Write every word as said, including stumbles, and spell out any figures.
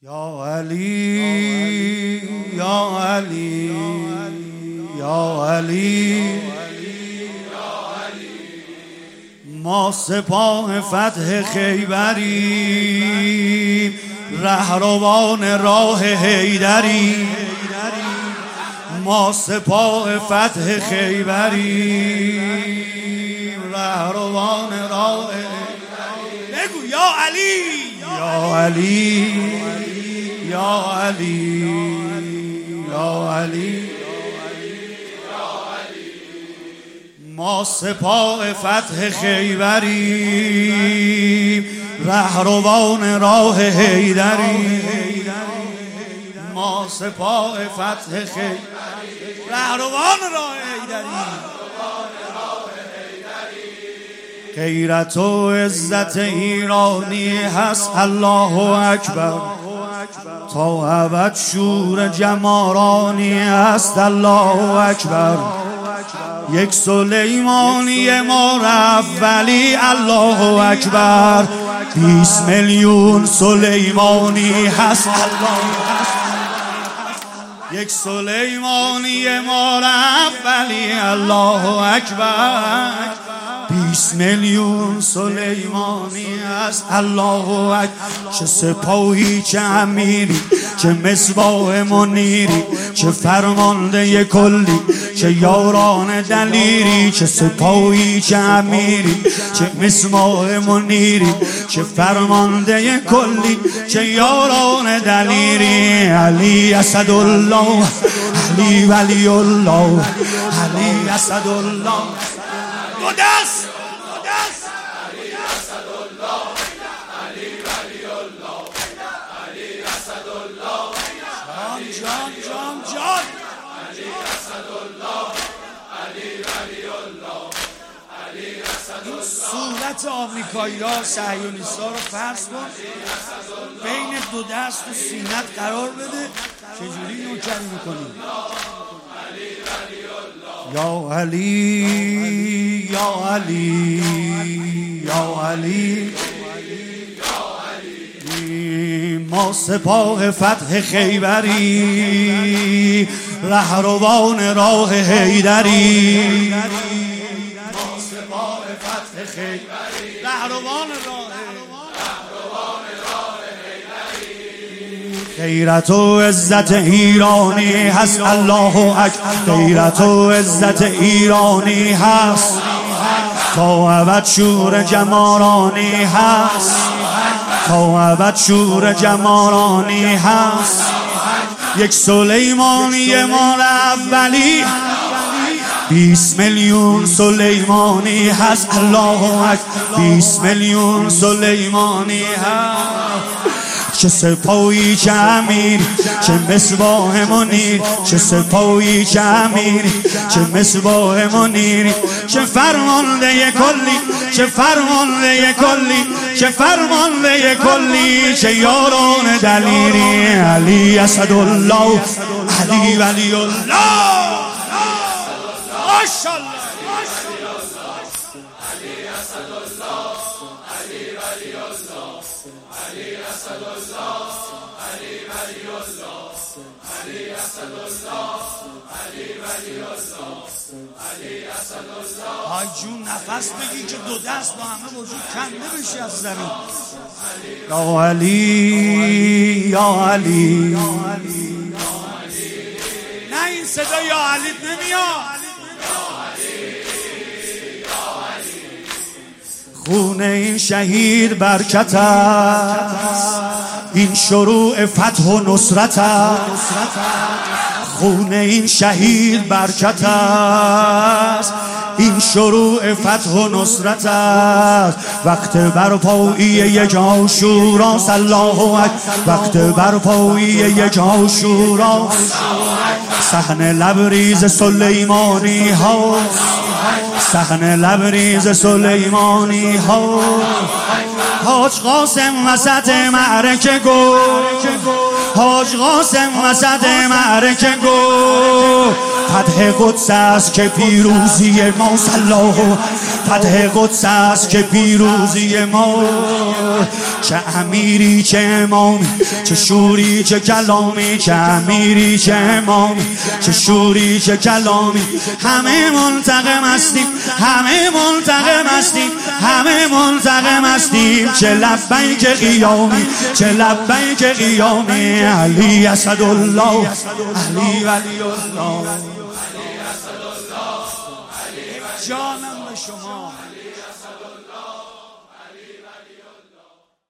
یا علی یا علی یا علی ما سپاه فتح خیبریم، رهروان راه حیدریم. ما سپاه فتح خیبریم، رهروان راه حیدریم. بگو یا علی یا علی یا علی یا علی. ما سپاه فتح خیبریم، رهروان راه حیدریم. ما سپاه فتح خیبریم، رهروان راه حیدریم. غیرت و عزت ایرانی هست، الله اکبر. تا ابد شور جمارانی هست، الله اکبر. یک سلیمانی ما رفت ولی، الله اکبر. بیست میلیون سلیمانی هست، الله یک سلیمانی ما رفت ولی، الله اکبر. بیست میلیون سلیمانی است، الله اکبر. چه سپاهی، چه امیری، چه مصباح منیری، چه فرمانده کلی، چه یاران دلیری. چه سپاهی، چه امیری، چه مصباح منیری، چه فرمانده کلی، چه یاران دلیری. علی اسدالله، علی ولی الله، علی اسدالله. دو دست دو دست. علی اسدالله، علی ولی الله، علی اسدالله. جان جان جان جان. علی اسدالله، علی ولی الله، علی اسدالله. صورت آمریکایی‌ها صهیونیست‌ها رو فرض کن، بین دو دست و سینت قرار بده، چجوری نوکری میکنی؟ یا علی یا علی یا علی. ما سپاه فتح خیبری، رهروان راه حیدری. ما سپاه فتح خیبری، رهروان راه حیدری. غیرت و عزت ایرانی هست، الله اکبر. غیرت و عزت ایرانی هست، تا ابد شور جمارانی هست، تا ابد شور جمارانی هست. یک سلیمانی ما رفت ولی، بیست میلیون سلیمانی هست، الله اکبر. بیست میلیون سلیمانی هست. چه سپاهی، چه امیری، چه مصباح منیر، چه سپاهی، چه امیری، چه مصباح منیری، چه فرمانده کلی، چه فرمانده کلی، چه فرمانده کلی، چه یاران دلیری. علی اسدالله، علی ولی الله. ماشاءالله. علی اسدالله، علی ولی الله، علی اسدالله، علی ولی الله، علی اسدالله، علی ولی الله، علی اسدالله. های جون نفس بگی که دو دست با همه وجود کنده بشی از زمین. یا علی یا علی. نه این صدا یا علی نمیاد. خون این شهید برکت است، این شروع فتح و نصرت است. خون این شهید برکت است، این شروع فتح و نصرت است. وقت برپایی یک عاشوراست، الله اکبر. وقت برپایی یک عاشوراست. صحن لبریز سلیمانی ها، صحن لبریز سلیمانی ها. حاج قاسم وسط معرکه گو، حاج قاسم وسط معرکه گو. فتح قدس است که پیروزی ما، الله فتح قدس است که پیروزی ما. چه امیری چه امامی، چه شوری چه کلامی، چه امیری چه امامی، چه شوری چه کلامی. همه منتقم هستیم، همه منتقم هستیم، همه منتقم هستیم. چه لبیک قیامی، چه لبیک قیامی. علی اسدالله، علی ولی الله، جانم به شما.